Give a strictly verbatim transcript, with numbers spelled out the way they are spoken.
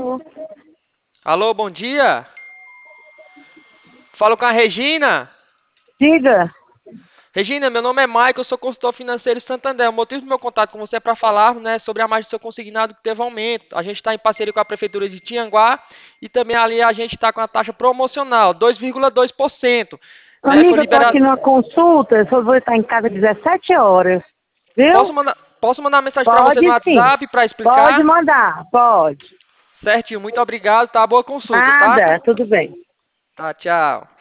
Alô, bom dia. Falo com a Regina. Diga. Regina, meu nome é Maicon, eu sou consultor financeiro Santander. O motivo do meu contato com você é para falar, né, sobre a margem do seu consignado que teve aumento. A gente está em parceria com a Prefeitura de Tianguá e também ali a gente está com a taxa promocional, dois vírgula dois por cento. Né, foi Amiga, eu tô aqui liberado. numa consulta, eu só vou estar em casa às dezessete horas. Posso Viu? mandar, posso mandar mensagem para você no Pode sim. WhatsApp para Pode explicar? mandar, pode. Certinho, muito obrigado, tá? Boa consulta, tá? Nada, tudo bem. Tá, tchau.